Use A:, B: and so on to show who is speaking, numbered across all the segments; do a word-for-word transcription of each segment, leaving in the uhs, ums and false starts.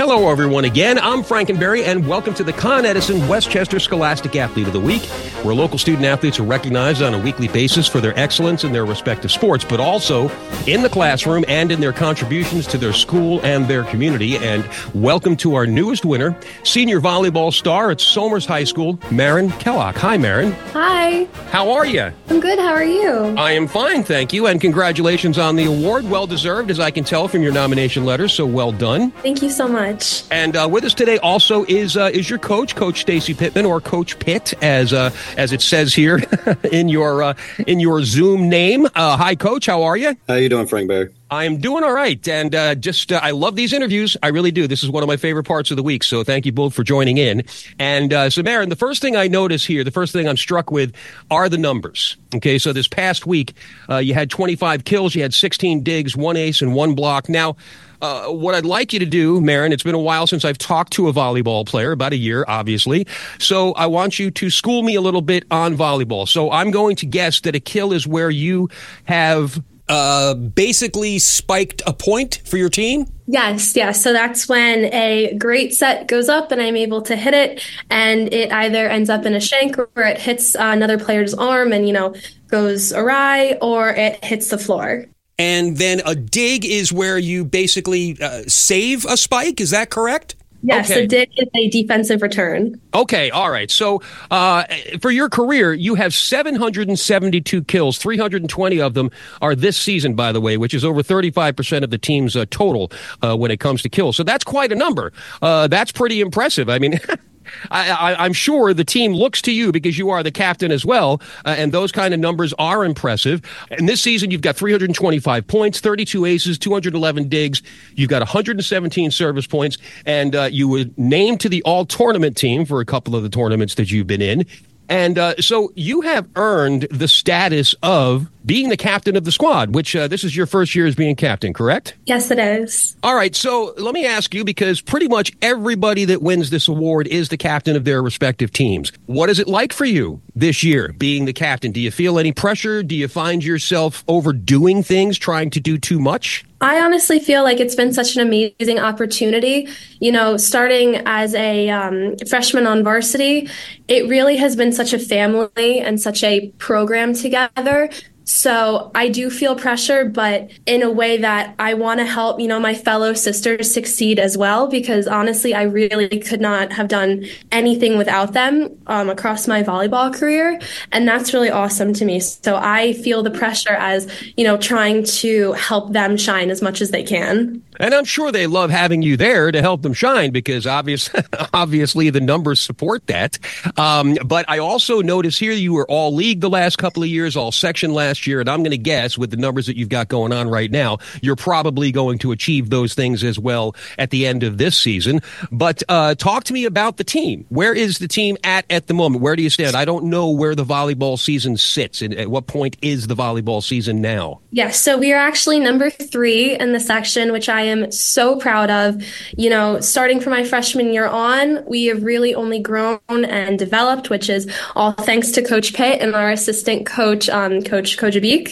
A: Hello, everyone, again. I'm Frankenberry, and welcome to the Con Edison Westchester Scholastic Athlete of the Week, where local student athletes are recognized on a weekly basis for their excellence in their respective sports, but also in the classroom and in their contributions to their school and their community. And welcome to our newest winner, senior volleyball star at Somers High School, Marin Kellogg. Hi, Marin.
B: Hi.
A: How are you?
B: I'm good. How are you?
A: I am fine, thank you, and congratulations on the award. Well-deserved, as I can tell from your nomination letter, so well done.
B: Thank you so much.
A: And uh, with us today also is uh, is your coach, Coach Stacy Pittman, or Coach Pitt, as uh, as it says here in your uh, in your Zoom name. Uh, hi, Coach. How are you?
C: How you doing, Frank Bear?
A: I am doing all right, and uh, just uh, I love these interviews. I really do. This is one of my favorite parts of the week, so thank you both for joining in. And uh, so, Marin, the first thing I notice here, the first thing I'm struck with are the numbers. Okay, so this past week, uh, you had twenty-five kills, you had sixteen digs, one ace, and one block. Now, Uh, what I'd like you to do, Marin, it's been a while since I've talked to a volleyball player, about a year, obviously. So I want you to school me a little bit on volleyball. So I'm going to guess that a kill is where you have uh, basically spiked a point for your team?
B: Yes, yes. So that's when a great set goes up and I'm able to hit it, and it either ends up in a shank or it hits uh, another player's arm and, you know, goes awry, or it hits the floor.
A: And then a dig is where you basically uh, save a spike. Is that correct?
B: Yes,
A: okay.
B: A dig is a defensive return.
A: Okay, all right. So uh, for your career, you have seven hundred seventy-two kills. three hundred twenty of them are this season, by the way, which is over thirty-five percent of the team's uh, total uh, when it comes to kills. So that's quite a number. Uh, that's pretty impressive. I mean... I, I, I'm sure the team looks to you because you are the captain as well, uh, and those kind of numbers are impressive. And this season, you've got three hundred twenty-five points, thirty-two aces, two hundred eleven digs. You've got one hundred seventeen service points, and uh, you were named to the all-tournament team for a couple of the tournaments that you've been in. And uh, so you have earned the status of being the captain of the squad, which uh, this is your first year as being captain, correct?
B: Yes, it is.
A: All right. So let me ask you, because pretty much everybody that wins this award is the captain of their respective teams. What is it like for you this year being the captain? Do you feel any pressure? Do you find yourself overdoing things, trying to do too much?
B: I honestly feel like it's been such an amazing opportunity. You know, starting as a um, freshman on varsity, it really has been such a family and such a program together. So I do feel pressure, but in a way that I want to help, you know, my fellow sisters succeed as well, because honestly, I really could not have done anything without them um, across my volleyball career. And that's really awesome to me. So I feel the pressure as, you know, trying to help them shine as much as they can.
A: And I'm sure they love having you there to help them shine, because obvious, obviously the numbers support that. Um, but I also notice here you were all league the last couple of years, all section last year. And I'm going to guess with the numbers that you've got going on right now, you're probably going to achieve those things as well at the end of this season. But uh, talk to me about the team. Where is the team at at the moment? Where do you stand? I don't know where the volleyball season sits. And at what point is the volleyball season now?
B: Yes, so we are actually number three in the section, which I am so proud of. You know, starting from my freshman year on, we have really only grown and developed, which is all thanks to Coach Pitt and our assistant coach, um, Coach Kojabik.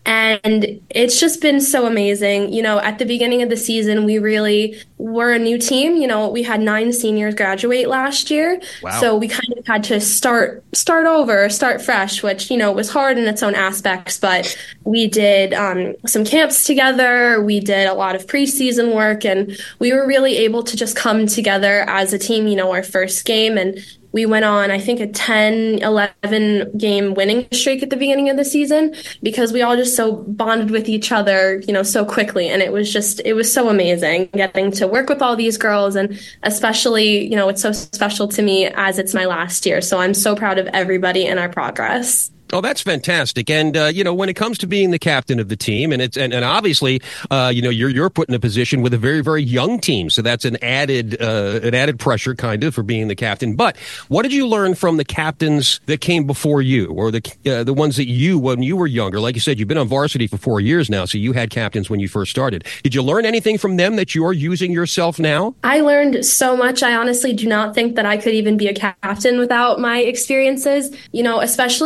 B: And it's just been so amazing. You know, at the beginning of the season, we really were a new team. You know, we had nine seniors graduate last year.
A: Wow.
B: So we kind of had to start start over, start fresh, which, you know, was hard in its own aspects. But we did um, some camps together. We did a lot of preseason work, and we were really able to just come together as a team, you know, our first game. And we went on, I think, a ten, eleven game winning streak at the beginning of the season, because we all just so bonded with each other, you know, so quickly. And it was just, it was so amazing getting to work with all these girls. And especially, you know, it's so special to me as it's my last year. So I'm so proud of everybody and our progress.
A: Oh, that's fantastic. And, uh, you know, when it comes to being the captain of the team, and it's and, and obviously, uh, you know, you're you're put in a position with a very, very young team. So that's an added uh, an added pressure kind of for being the captain. But what did you learn from the captains that came before you, or the uh, the ones that you, when you were younger? Like you said, you've been on varsity for four years now, so you had captains when you first started. Did you learn anything from them that you're using yourself now?
B: I learned so much. I honestly do not think that I could even be a captain without my experiences, you know, especially from the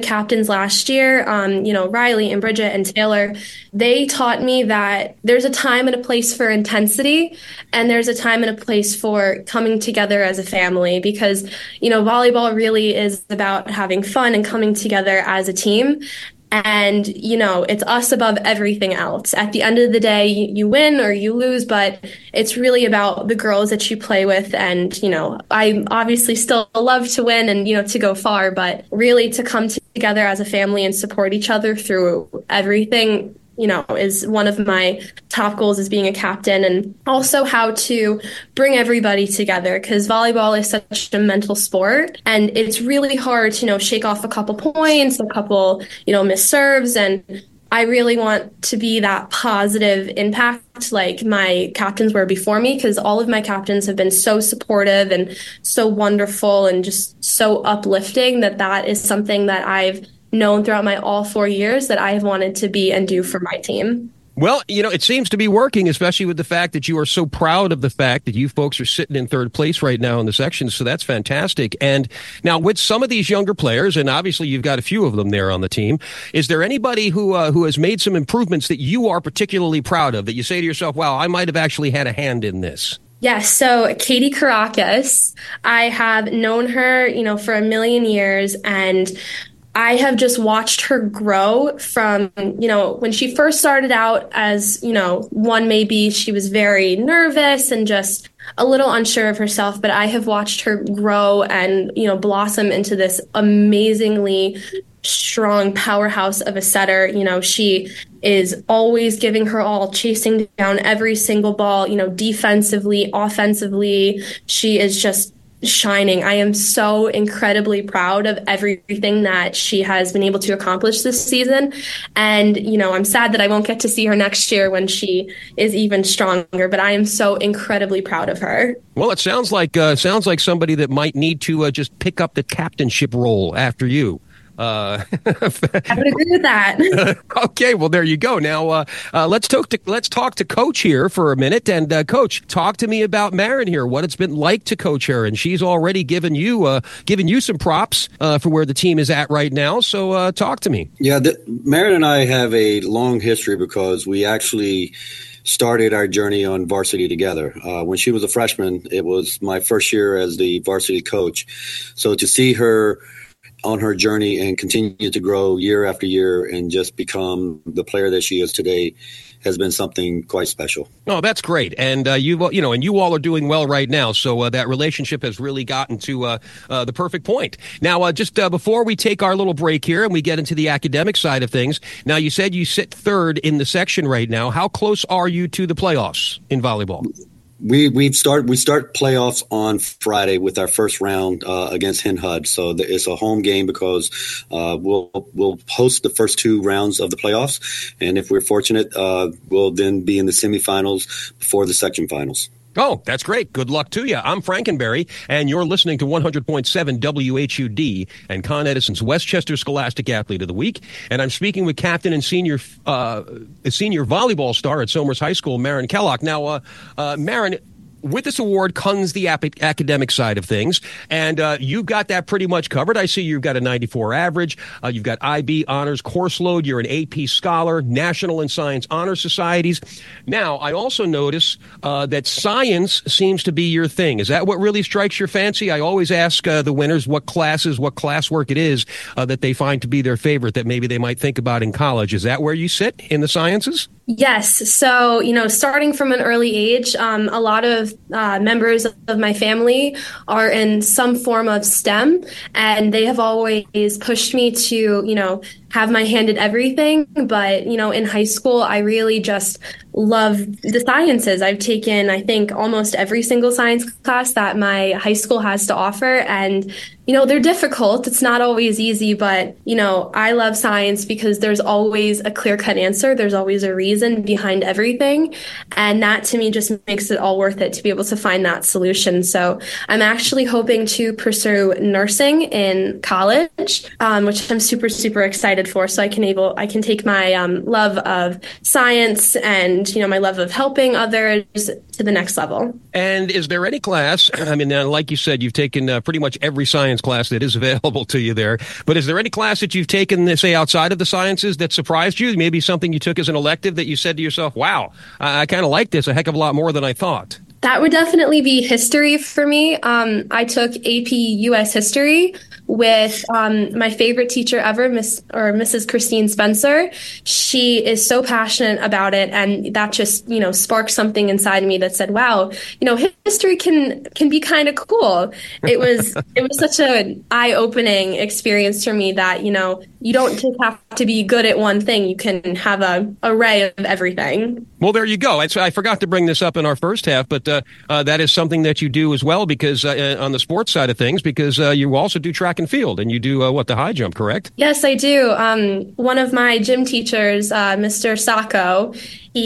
B: captains last year, um, you know, Riley and Bridget and Taylor, they taught me that there's a time and a place for intensity, and there's a time and a place for coming together as a family, because, you know, volleyball really is about having fun and coming together as a team. And, you know, it's us above everything else. At the end of the day, you, you win or you lose, but it's really about the girls that you play with. And, you know, I obviously still love to win and, you know, to go far, but really to come together as a family and support each other through everything, you know, is one of my top goals as being a captain, and also how to bring everybody together, because volleyball is such a mental sport, and it's really hard to, you know, shake off a couple points, a couple, you know, missed serves. And I really want to be that positive impact like my captains were before me, because all of my captains have been so supportive and so wonderful and just so uplifting that that is something that I've known throughout my all four years that I have wanted to be and do for my team.
A: Well, you know, it seems to be working, especially with the fact that you are so proud of the fact that you folks are sitting in third place right now in the section. So that's fantastic. And now with some of these younger players, and obviously you've got a few of them there on the team, is there anybody who uh, who has made some improvements that you are particularly proud of, that you say to yourself, wow, I might have actually had a hand in this?
B: Yes. So Katie Caracas, I have known her, you know, for a million years, and I have just watched her grow from, you know, when she first started out as, you know, one, maybe she was very nervous and just a little unsure of herself, but I have watched her grow and, you know, blossom into this amazingly strong powerhouse of a setter. You know, she is always giving her all, chasing down every single ball, you know, defensively, offensively. She is just shining. I am so incredibly proud of everything that she has been able to accomplish this season. And, you know, I'm sad that I won't get to see her next year when she is even stronger, but I am so incredibly proud of her.
A: Well, it sounds like uh, sounds like somebody that might need to uh, just pick up the captainship role after you. Uh,
B: I would agree with that.
A: Okay, well, there you go. Now, uh, uh, let's talk to let's talk to Coach here for a minute. And uh, Coach, talk to me about Marin here. What it's been like to coach her, and she's already given you uh, given you some props uh, for where the team is at right now. So, uh, talk to me.
C: Yeah, the, Marin and I have a long history because we actually started our journey on varsity together. Uh, when she was a freshman, it was my first year as the varsity coach. So to see her on her journey and continue to grow year after year and just become the player that she is today has been something quite special. Oh,
A: that's great. And uh, you you know, and you all are doing well right now. So uh, that relationship has really gotten to uh, uh, the perfect point. Now, uh, just uh, before we take our little break here and we get into the academic side of things, now you said you sit third in the section right now. How close are you to the playoffs in volleyball?
C: We we start we start playoffs on Friday with our first round uh, against Hen Hud. So the, it's a home game because uh, we'll we'll host the first two rounds of the playoffs, and if we're fortunate, uh, we'll then be in the semifinals before the section finals.
A: Oh, that's great. Good luck to you. I'm Frankenberry, and you're listening to one hundred point seven W H U D and Con Edison's Westchester Scholastic Athlete of the Week. And I'm speaking with captain and senior uh, senior volleyball star at Somers High School, Marin Kellogg. Now, uh, uh, Marin, with this award comes the ap- academic side of things, and uh, you've got that pretty much covered. I see you've got a ninety-four average. Uh, you've got I B honors course load. You're an A P scholar, National and Science Honor Societies. Now, I also notice uh, that science seems to be your thing. Is that what really strikes your fancy? I always ask uh, the winners what classes, what classwork it is uh, that they find to be their favorite that maybe they might think about in college. Is that where you sit in the sciences?
B: Yes. So, you know, starting from an early age, um, a lot of uh, members of my family are in some form of STEM, and they have always pushed me to, you know, have my hand in everything. But, you know, in high school, I really just love the sciences. I've taken, I think, almost every single science class that my high school has to offer. And, you know, they're difficult. It's not always easy, but, you know, I love science because there's always a clear-cut answer. There's always a reason behind everything. And that, to me, just makes it all worth it to be able to find that solution. So I'm actually hoping to pursue nursing in college, um, which I'm super, super excited for. So I can able, I can take my um, love of science and, you know, my love of helping others to the next level.
A: And is there any class, I mean, uh, like you said, you've taken uh, pretty much every science class that is available to you there, but is there any class that you've taken, say, outside of the sciences that surprised you? Maybe something you took as an elective that you said to yourself, wow, I, I kind of like this a heck of a lot more than I thought.
B: That would definitely be history for me. Um, I took A P U S history with um, my favorite teacher ever, Miss or Missus Christine Spencer. She is so passionate about it, and that just, you know, sparked something inside me that said, "Wow, you know, history can can be kind of cool." It was it was such an eye-opening experience for me that, you know, you don't just have to be good at one thing; you can have a array of everything.
A: Well, there you go. I, I forgot to bring this up in our first half, but uh, uh, that is something that you do as well, because uh, on the sports side of things, because uh, you also do track and field, and you do uh, what, the high jump, correct?
B: Yes, I do. Um, one of my gym teachers, uh, Mister Sacco,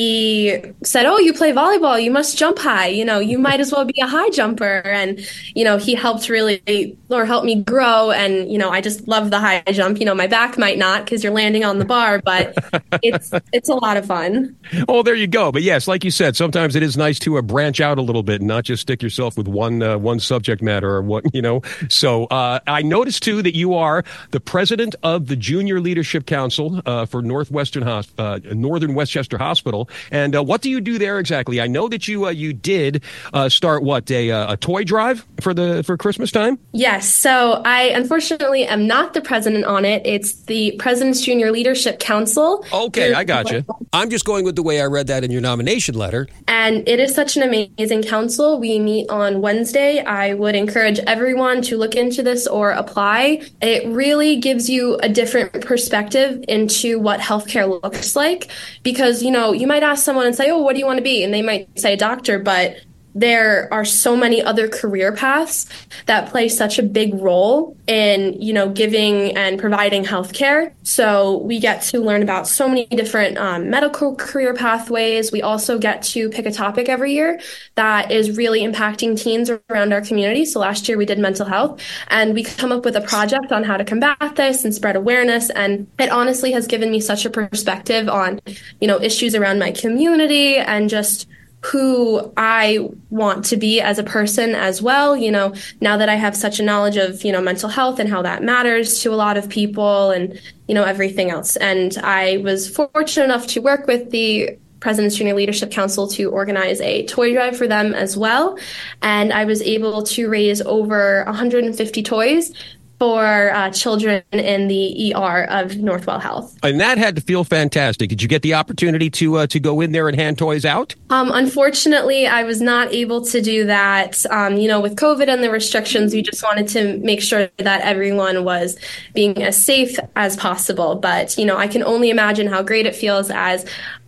B: he said, "Oh, you play volleyball, you must jump high. You know, you might as well be a high jumper." And, you know, he helped really, or helped me grow. And, you know, I just love the high jump. You know, my back might not because you're landing on the bar, but it's it's a lot of fun.
A: Oh, there you go. But yes, like you said, sometimes it is nice to uh, branch out a little bit and not just stick yourself with one uh, one subject matter or what, you know. So uh, I noticed, too, that you are the president of the Junior Leadership Council uh, for Northwestern Hosp- uh, Northern Westchester Hospital. And uh, what do you do there exactly? I know that you uh, you did uh, start, what, a, a toy drive for the for Christmas time?
B: Yes. So I unfortunately am not the president on it. It's the President's Junior Leadership Council.
A: Okay, I got you. I'm just going with the way I read that in your nomination letter.
B: And it is such an amazing council. We meet on Wednesday. I would encourage everyone to look into this or apply. It really gives you a different perspective into what healthcare looks like, because, you know, you might ask someone and say, "Oh, what do you want to be?" And they might say a doctor, but there are so many other career paths that play such a big role in, you know, giving and providing healthcare. So we get to learn about so many different um, medical career pathways. We also get to pick a topic every year that is really impacting teens around our community. So last year we did mental health, and we come up with a project on how to combat this and spread awareness. And it honestly has given me such a perspective on, you know, issues around my community and just who I want to be as a person as well. You know, now that I have such a knowledge of, you know, mental health and how that matters to a lot of people and, you know, everything else. And I was fortunate enough to work with the President's Junior Leadership Council to organize a toy drive for them as well. And I was able to raise over one hundred fifty toys for uh, children in the E R of Northwell Health.
A: And that had to feel fantastic. Did you get the opportunity to uh, to go in there and hand toys out?
B: Um, unfortunately, I was not able to do that. Um, you know, with COVID and the restrictions, we just wanted to make sure that everyone was being as safe as possible. But, you know, I can only imagine how great it feels as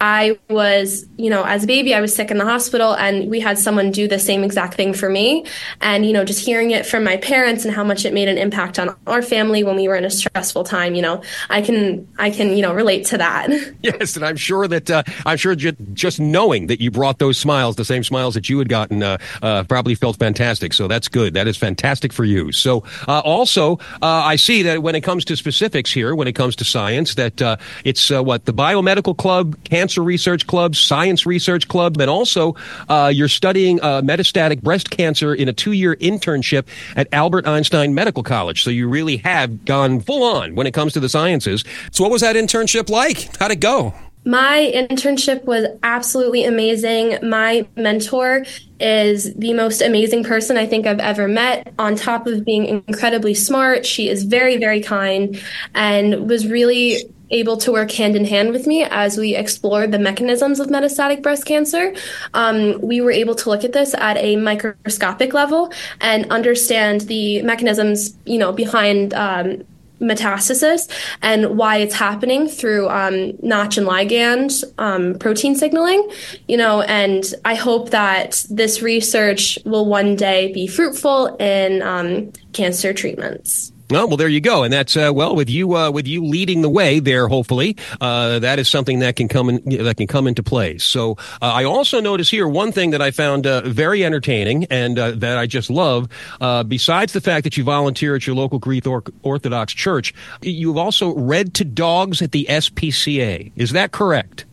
B: I was, you know, as a baby, I was sick in the hospital, and we had someone do the same exact thing for me. And, you know, just hearing it from my parents and how much it made an impact on our family when we were in a stressful time, you know, I can, I can, you know, relate to that.
A: Yes, and I'm sure that, uh, I'm sure ju- just knowing that you brought those smiles, the same smiles that you had gotten, uh, uh, probably felt fantastic. So that's good. That is fantastic for you. So uh, also, uh, I see that when it comes to specifics here, when it comes to science, that uh, it's uh, what, the Biomedical Club, Cancer Research Club, Science Research Club, and also uh, you're studying uh, metastatic breast cancer in a two-year internship at Albert Einstein Medical College. So you really have gone full on when it comes to the sciences. So what was that internship like? How'd it go?
B: My internship was absolutely amazing. My mentor is the most amazing person I think I've ever met. On top of being incredibly smart, she is very, very kind and was really able to work hand in hand with me as we explored the mechanisms of metastatic breast cancer. Um, we were able to look at this at a microscopic level and understand the mechanisms, you know, behind um, metastasis and why it's happening through um, Notch and ligand um, protein signaling, you know, and I hope that this research will one day be fruitful in um, cancer treatments.
A: Oh, well, there you go. And that's, uh, well, with you, uh, with you leading the way there, hopefully, uh, that is something that can come in, that can come into play. So, uh, I also notice here one thing that I found, uh, very entertaining and, uh, that I just love, uh, besides the fact that you volunteer at your local Greek Orthodox church, you've also read to dogs at the S P C A. Is that correct?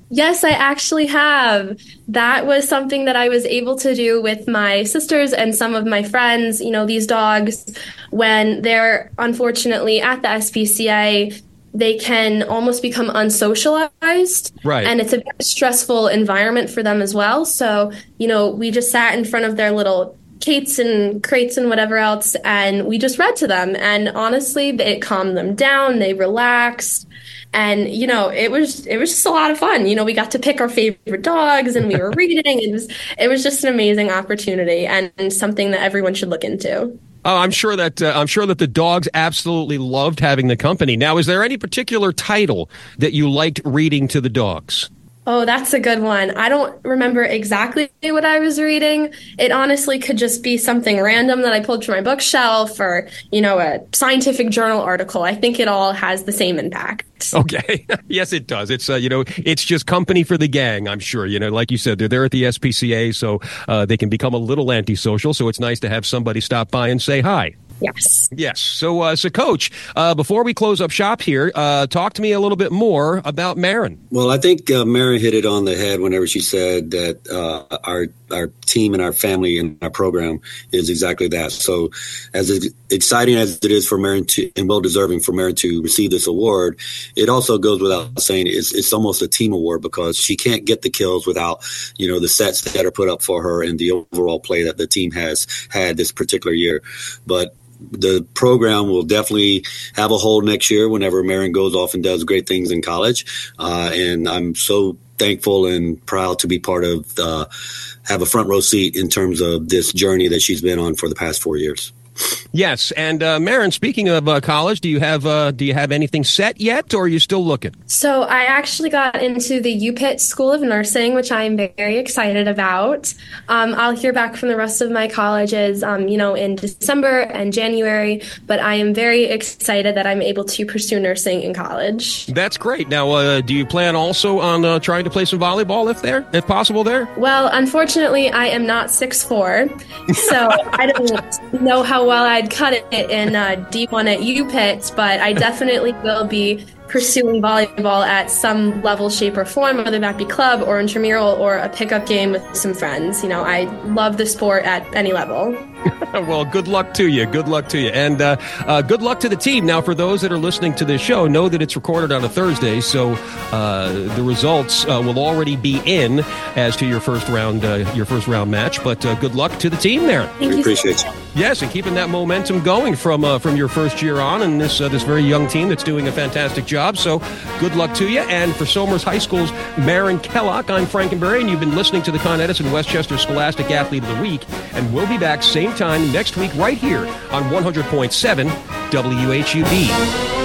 B: Yes, I actually have. That was something that I was able to do with my sisters and some of my friends. You know, these dogs, when they're unfortunately at the S P C A, they can almost become unsocialized.
A: Right.
B: And it's a very stressful environment for them as well. So, you know, we just sat in front of their little cates and crates and whatever else, and we just read to them. And honestly, it calmed them down. They relaxed. And, you know, it was it was just a lot of fun. You know, we got to pick our favorite dogs and we were reading. It was it was just an amazing opportunity and something that everyone should look into.
A: Oh, I'm sure that uh, I'm sure that the dogs absolutely loved having the company. Now, is there any particular title that you liked reading to the dogs?
B: Oh, that's a good one. I don't remember exactly what I was reading. It honestly could just be something random that I pulled from my bookshelf or, you know, a scientific journal article. I think it all has the same impact.
A: Okay. Yes, it does. It's, uh, you know, it's just company for the gang, I'm sure. You know, like you said, they're there at the S P C A, so uh, they can become a little antisocial. So it's nice to have somebody stop by and say hi.
B: Yes.
A: Yes. So, uh, so Coach, uh, before we close up shop here, uh, talk to me a little bit more about Marin.
C: Well, I think uh, Marin hit it on the head whenever she said that uh, our our team and our family and our program is exactly that. So, as exciting as it is for Marin to, and well deserving for Marin to receive this award, it also goes without saying it's it's almost a team award because she can't get the kills without, you know, the sets that are put up for her and the overall play that the team has had this particular year. But the program will definitely have a hole next year whenever Marin goes off and does great things in college. Uh, and I'm so thankful and proud to be part of, uh, have a front row seat in terms of this journey that she's been on for the past four years.
A: Yes, and uh, Marin, speaking of uh, college, do you have uh, do you have anything set yet, or are you still looking?
B: So I actually got into the U Pitt School of Nursing, which I'm very excited about. Um, I'll hear back from the rest of my colleges, um, you know, in December and January. But I am very excited that I'm able to pursue nursing in college.
A: That's great. Now, uh, do you plan also on uh, trying to play some volleyball if there, if possible, there?
B: Well, unfortunately, I am not six foot four, so I don't know how well I'd cut it in uh, D one at U Pitt, but I definitely will be pursuing volleyball at some level, shape, or form, whether that be club or intramural or a pickup game with some friends. You know, I love the sport at any level.
A: Well, good luck to you. Good luck to you. And uh, uh, good luck to the team. Now, for those that are listening to this show, know that it's recorded on a Thursday, so uh, the results uh, will already be in as to your first round uh, your first round match. But uh, good luck to the team there.
B: Thank
C: we
B: you
C: appreciate
B: so
C: you.
A: Yes, and keeping that momentum going from uh, from your first year on, and this uh, this very young team that's doing a fantastic job. So good luck to you. And for Somers High School's Marin Kellock, I'm Frankenberry, and you've been listening to the Con Edison Westchester Scholastic Athlete of the Week. And we'll be back same time next week right here on one hundred point seven W H U B.